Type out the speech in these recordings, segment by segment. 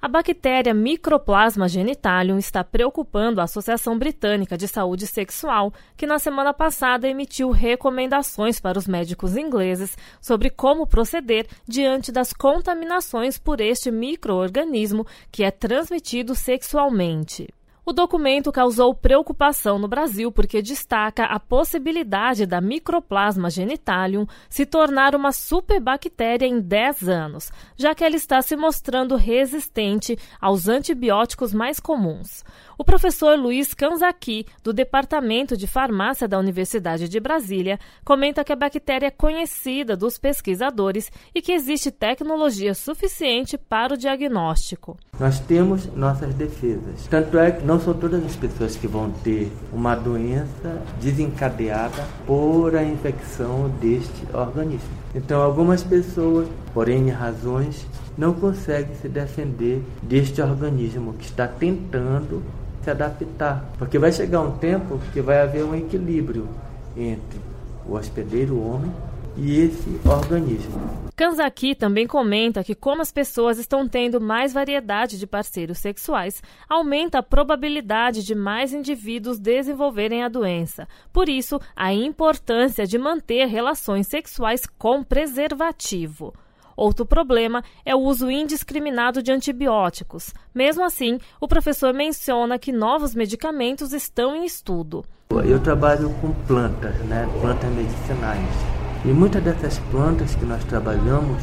A bactéria Mycoplasma genitalium está preocupando a Associação Britânica de Saúde Sexual, que na semana passada emitiu recomendações para os médicos ingleses sobre como proceder diante das contaminações por este micro-organismo que é transmitido sexualmente. O documento causou preocupação no Brasil porque destaca a possibilidade da Mycoplasma genitalium se tornar uma superbactéria em 10 anos, já que ela está se mostrando resistente aos antibióticos mais comuns. O professor Luiz Kanzaki, do Departamento de Farmácia da Universidade de Brasília, comenta que a bactéria é conhecida dos pesquisadores e que existe tecnologia suficiente para o diagnóstico. Nós temos nossas defesas. Tanto é que não são todas as pessoas que vão ter uma doença desencadeada por a infecção deste organismo. Então, algumas pessoas, por N razões, não conseguem se defender deste organismo que está tentando se adaptar. Porque vai chegar um tempo que vai haver um equilíbrio entre o hospedeiro, o homem, e esse organismo. Kanzaki também comenta que como as pessoas estão tendo mais variedade de parceiros sexuais, aumenta a probabilidade de mais indivíduos desenvolverem a doença. Por isso, a importância de manter relações sexuais com preservativo. Outro problema é o uso indiscriminado de antibióticos. Mesmo assim, o professor menciona que novos medicamentos estão em estudo. Eu trabalho com plantas, plantas medicinais. E muitas dessas plantas que nós trabalhamos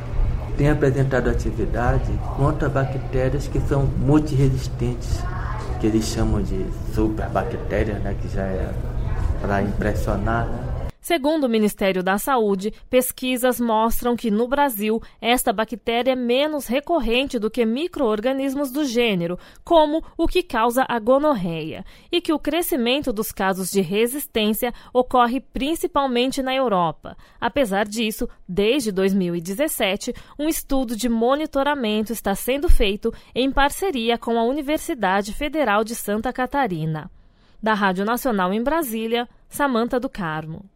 têm apresentado atividade contra bactérias que são multiresistentes, que eles chamam de superbactérias, que já é para impressionar. Segundo o Ministério da Saúde, pesquisas mostram que no Brasil esta bactéria é menos recorrente do que micro-organismos do gênero, como o que causa a gonorreia, e que o crescimento dos casos de resistência ocorre principalmente na Europa. Apesar disso, desde 2017, um estudo de monitoramento está sendo feito em parceria com a Universidade Federal de Santa Catarina. Da Rádio Nacional em Brasília, Samantha do Carmo.